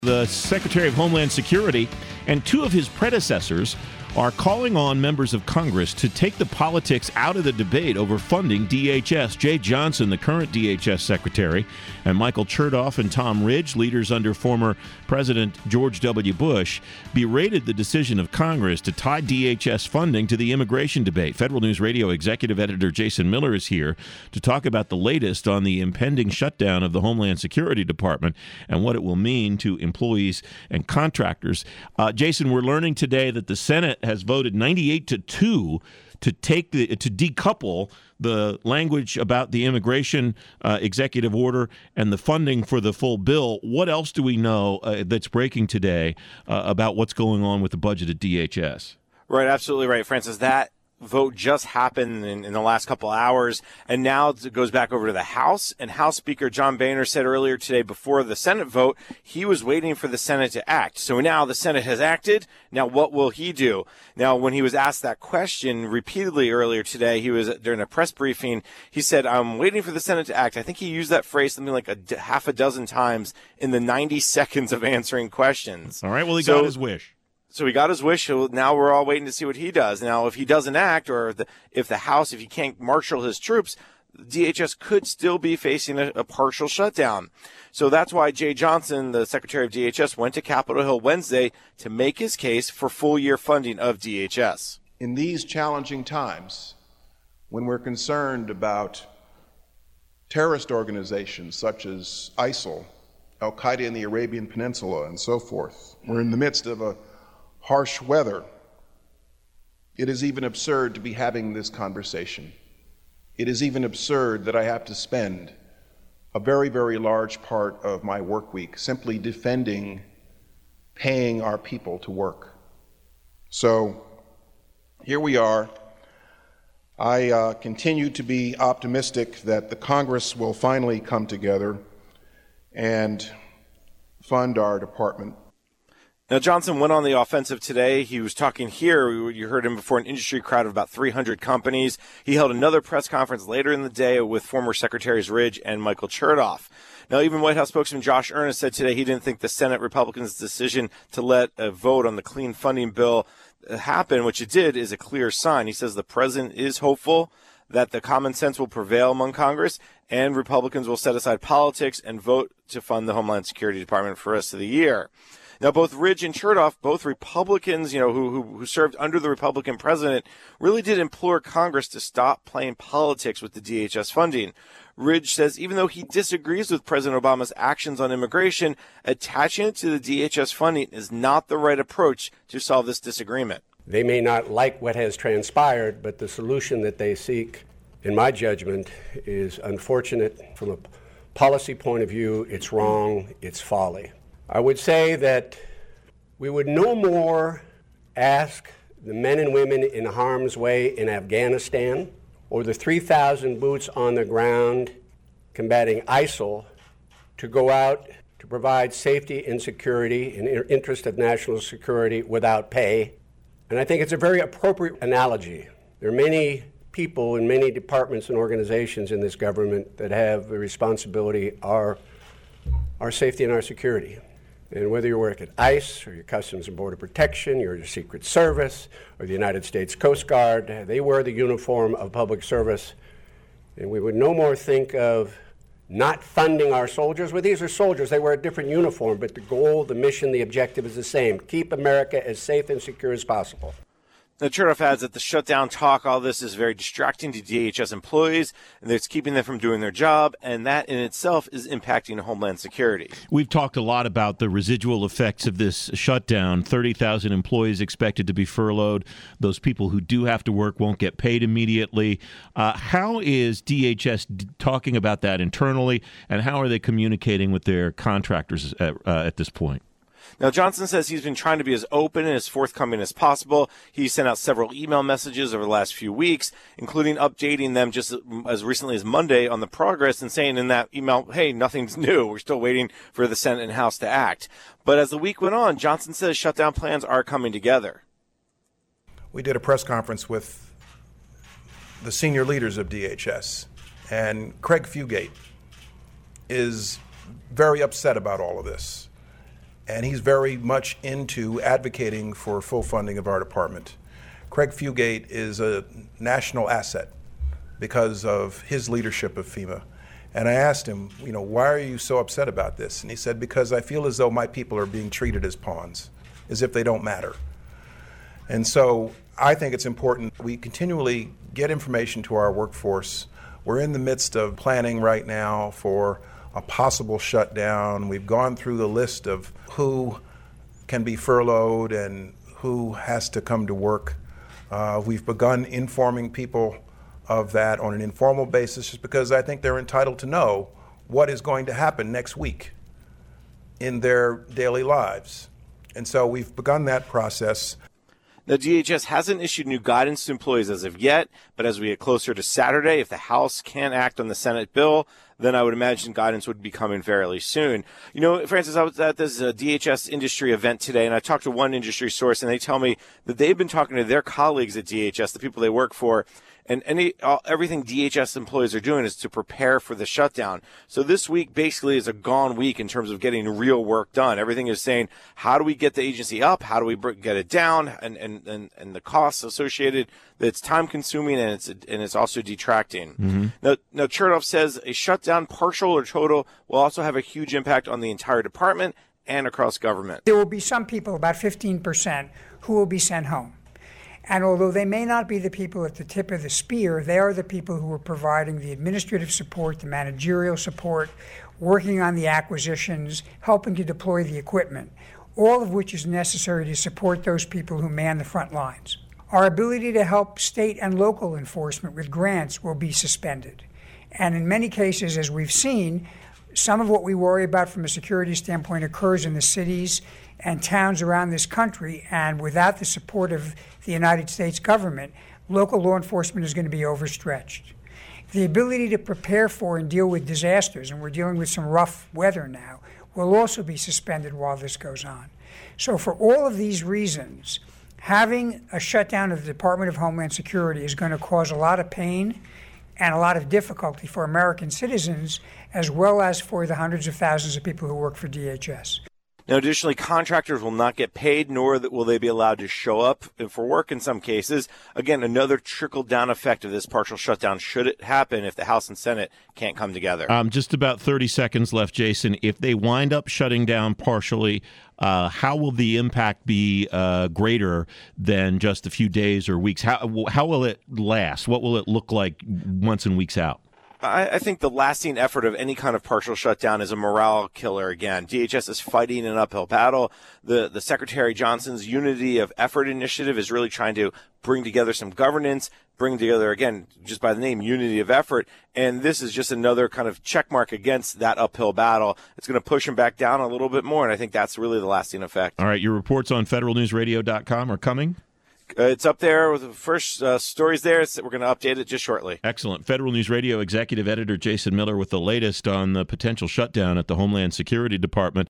The Secretary of Homeland Security and two of his predecessors are calling on members of Congress to take the politics out of the debate over funding DHS. Jeh Johnson, the current DHS Secretary, and Michael Chertoff and Tom Ridge, leaders under former President George W. Bush, berated the decision of Congress to tie DHS funding to the immigration debate. Federal News Radio Executive Editor Jason Miller is here to talk about the latest on the impending shutdown of the Homeland Security Department and what it will mean to employees and contractors. Jason, we're learning today that the Senate has voted 98-2 to decouple the language about the immigration executive order and the funding for the full bill. What else do we know that's breaking today about what's going on with the budget at DHS? Right, absolutely right, Francis. That vote just happened in the last couple hours, and now it goes back over to the House. And House Speaker John Boehner said earlier today, before the Senate vote, he was waiting for the Senate to act. So now the Senate has acted. Now what will he do? Now, when he was asked that question repeatedly earlier today, he was during a press briefing, he said, "I'm waiting for the Senate to act." I think he used that phrase something like half a dozen times in the 90 seconds of answering questions. All right, well, he got his wish. So he got his wish. So now we're all waiting to see what he does. Now, if he doesn't act, or if the House, if he can't marshal his troops, DHS could still be facing a partial shutdown. So that's why Jeh Johnson, the Secretary of DHS, went to Capitol Hill Wednesday to make his case for full-year funding of DHS. In these challenging times, when we're concerned about terrorist organizations such as ISIL, Al-Qaeda in the Arabian Peninsula, and so forth, we're in the midst of a harsh weather. It is even absurd to be having this conversation. It is even absurd that I have to spend a very, very large part of my work week simply defending paying our people to work. So here we are. I continue to be optimistic that the Congress will finally come together and fund our department. Now, Johnson went on the offensive today. He was talking here. You heard him before an industry crowd of about 300 companies. He held another press conference later in the day with former Secretaries Ridge and Michael Chertoff. Now, even White House spokesman Josh Earnest said today he didn't think the Senate Republicans' decision to let a vote on the clean funding bill happen, which it did, is a clear sign. He says the president is hopeful that the common sense will prevail among Congress and Republicans will set aside politics and vote to fund the Homeland Security Department for the rest of the year. Now, both Ridge and Chertoff, both Republicans, who served under the Republican president, really did implore Congress to stop playing politics with the DHS funding. Ridge says even though he disagrees with President Obama's actions on immigration, attaching it to the DHS funding is not the right approach to solve this disagreement. They may not like what has transpired, but the solution that they seek, in my judgment, is unfortunate. From a policy point of view, it's wrong, it's folly. I would say that we would no more ask the men and women in harm's way in Afghanistan or the 3,000 boots on the ground combating ISIL to go out to provide safety and security in the interest of national security without pay. And I think it's a very appropriate analogy. There are many people in many departments and organizations in this government that have the responsibility our safety and our security. And whether you work at ICE or your Customs and Border Protection, you're your Secret Service or the United States Coast Guard, they wear the uniform of public service. And we would no more think of not funding our soldiers. Well, these are soldiers. They wear a different uniform, but the goal, the mission, the objective is the same. Keep America as safe and secure as possible. Now, Chertoff adds that the shutdown talk, all this is very distracting to DHS employees, and it's keeping them from doing their job, and that in itself is impacting Homeland Security. We've talked a lot about the residual effects of this shutdown. 30,000 employees expected to be furloughed. Those people who do have to work won't get paid immediately. How is DHS talking about that internally, and how are they communicating with their contractors at this point? Now, Johnson says he's been trying to be as open and as forthcoming as possible. He sent out several email messages over the last few weeks, including updating them just as recently as Monday on the progress and saying in that email, hey, nothing's new. We're still waiting for the Senate and House to act. But as the week went on, Johnson says shutdown plans are coming together. We did a press conference with the senior leaders of DHS, and Craig Fugate is very upset about all of this. and he's very much into advocating for full funding of our department. Craig Fugate is a national asset because of his leadership of FEMA. And I asked him, why are you so upset about this? And he said, because I feel as though my people are being treated as pawns, as if they don't matter. And so I think it's important we continually get information to our workforce. We're in the midst of planning right now for a possible shutdown. We've gone through the list of who can be furloughed and who has to come to work. We've begun informing people of that on an informal basis just because I think they're entitled to know what is going to happen next week in their daily lives. And so we've begun that process. Now, DHS hasn't issued new guidance to employees as of yet, but as we get closer to Saturday, if the House can act on the Senate bill, then I would imagine guidance would be coming fairly soon. Francis, I was at this DHS industry event today, and I talked to one industry source, and they tell me that they've been talking to their colleagues at DHS, the people they work for, and everything DHS employees are doing is to prepare for the shutdown. So this week basically is a gone week in terms of getting real work done. Everything is saying, how do we get the agency up? How do we get it down? And the costs associated, that it's time consuming and it's also detracting. Mm-hmm. Now Chertoff says a shutdown, partial or total, will also have a huge impact on the entire department and across government. There will be some people, about 15%, who will be sent home. And although they may not be the people at the tip of the spear, they are the people who are providing the administrative support, the managerial support, working on the acquisitions, helping to deploy the equipment, all of which is necessary to support those people who man the front lines. Our ability to help state and local enforcement with grants will be suspended. And in many cases, as we've seen, some of what we worry about from a security standpoint occurs in the cities and towns around this country, and without the support of the United States government, local law enforcement is going to be overstretched. The ability to prepare for and deal with disasters, and we're dealing with some rough weather now, will also be suspended while this goes on. So for all of these reasons, having a shutdown of the Department of Homeland Security is going to cause a lot of pain and a lot of difficulty for American citizens, as well as for the hundreds of thousands of people who work for DHS. Now, additionally, contractors will not get paid, nor will they be allowed to show up for work in some cases. Again, another trickle-down effect of this partial shutdown should it happen if the House and Senate can't come together. Just about 30 seconds left, Jason. If they wind up shutting down partially, how will the impact be greater than just a few days or weeks? How will it last? What will it look like months and weeks out? I think the lasting effort of any kind of partial shutdown is a morale killer again. DHS is fighting an uphill battle. The Secretary Johnson's Unity of Effort initiative is really trying to bring together some governance, bring together, again, just by the name, unity of effort. And this is just another kind of check mark against that uphill battle. It's going to push him back down a little bit more, and I think that's really the lasting effect. All right, your reports on federalnewsradio.com are coming? It's up there with the first stories there. We're going to update it just shortly. Excellent. Federal News Radio Executive Editor Jason Miller with the latest on the potential shutdown at the Homeland Security Department.